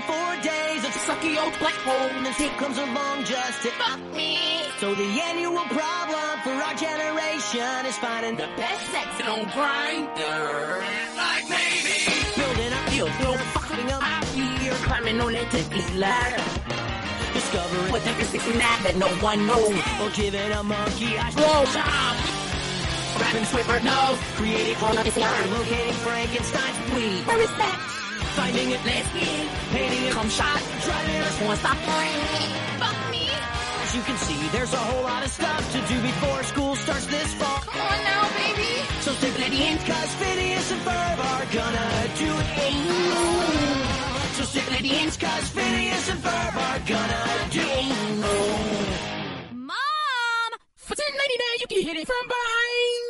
4 days of sucky old black hole, and here comes along just to fuck me. So the annual problem for our generation is finding the best sex on Grindr. Like maybe building up your fucking up here, climbing on that tippy ladder, discovering what there is in that no one knows, or giving a monkey a blow job. Rapping Swiffer knows, creating porn, locating Frankenstein's weed. Where is that? Finding it lesbian, painting it cum shot, driving us one stop. Fuck me. As you can see, there's a whole lot of stuff to do before school starts this fall. Come on now, baby. So stick it in, cause Phineas and Ferb are gonna do it. So stick it in, cause Phineas and Ferb are gonna do it. Mom! For $10.99, you can hit it from behind.